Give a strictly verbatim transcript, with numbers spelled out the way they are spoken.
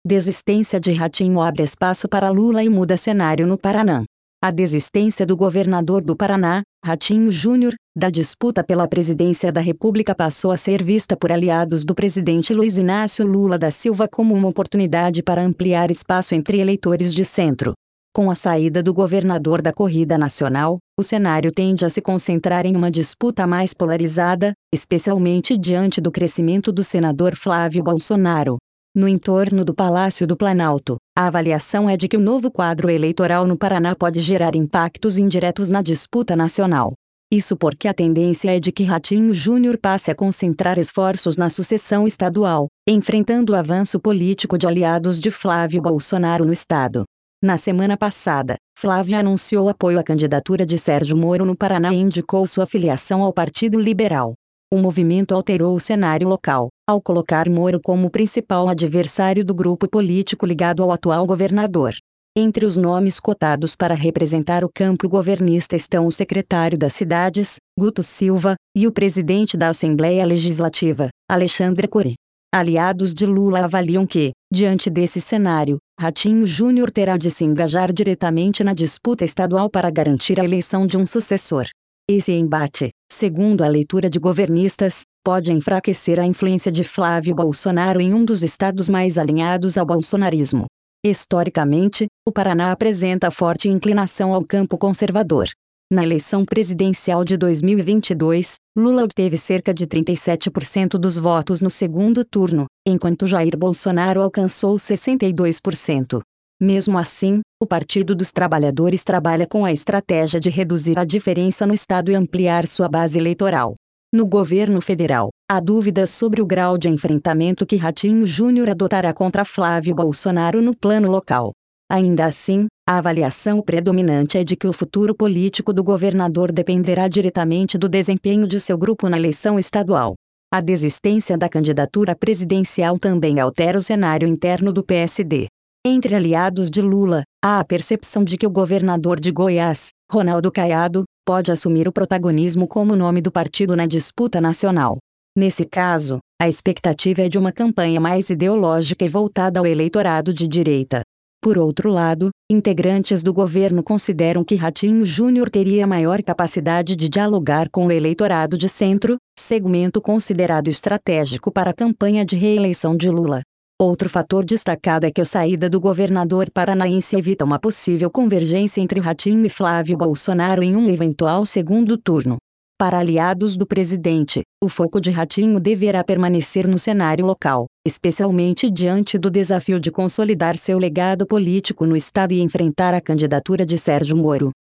Desistência de Ratinho abre espaço para Lula e muda cenário no Paraná. A desistência do governador do Paraná, Ratinho Júnior, da disputa pela presidência da República passou a ser vista por aliados do presidente Luiz Inácio Lula da Silva como uma oportunidade para ampliar espaço entre eleitores de centro. Com a saída do governador da corrida nacional, o cenário tende a se concentrar em uma disputa mais polarizada, especialmente diante do crescimento do senador Flávio Bolsonaro. No entorno do Palácio do Planalto, a avaliação é de que o novo quadro eleitoral no Paraná pode gerar impactos indiretos na disputa nacional. Isso porque a tendência é de que Ratinho Júnior passe a concentrar esforços na sucessão estadual, enfrentando o avanço político de aliados de Flávio Bolsonaro no estado. Na semana passada, Flávio anunciou apoio à candidatura de Sérgio Moro no Paraná e indicou sua filiação ao Partido Liberal. O movimento alterou o cenário local, ao colocar Moro como o principal adversário do grupo político ligado ao atual governador. Entre os nomes cotados para representar o campo governista estão o secretário das Cidades, Guto Silva, e o presidente da Assembleia Legislativa, Alexandre Cory. Aliados de Lula avaliam que, diante desse cenário, Ratinho Júnior terá de se engajar diretamente na disputa estadual para garantir a eleição de um sucessor. Esse embate, segundo a leitura de governistas, pode enfraquecer a influência de Flávio Bolsonaro em um dos estados mais alinhados ao bolsonarismo. Historicamente, o Paraná apresenta forte inclinação ao campo conservador. Na eleição presidencial de dois mil e vinte e dois, Lula obteve cerca de trinta e sete por cento dos votos no segundo turno, enquanto Jair Bolsonaro alcançou sessenta e dois por cento. Mesmo assim, o Partido dos Trabalhadores trabalha com a estratégia de reduzir a diferença no estado e ampliar sua base eleitoral. No governo federal, há dúvidas sobre o grau de enfrentamento que Ratinho Júnior adotará contra Flávio Bolsonaro no plano local. Ainda assim, a avaliação predominante é de que o futuro político do governador dependerá diretamente do desempenho de seu grupo na eleição estadual. A desistência da candidatura presidencial também altera o cenário interno do P S D. Entre aliados de Lula, há a percepção de que o governador de Goiás, Ronaldo Caiado, pode assumir o protagonismo como nome do partido na disputa nacional. Nesse caso, a expectativa é de uma campanha mais ideológica e voltada ao eleitorado de direita. Por outro lado, integrantes do governo consideram que Ratinho Júnior teria maior capacidade de dialogar com o eleitorado de centro, segmento considerado estratégico para a campanha de reeleição de Lula. Outro fator destacado é que a saída do governador paranaense evita uma possível convergência entre Ratinho e Flávio Bolsonaro em um eventual segundo turno. Para aliados do presidente, o foco de Ratinho deverá permanecer no cenário local, especialmente diante do desafio de consolidar seu legado político no estado e enfrentar a candidatura de Sérgio Moro.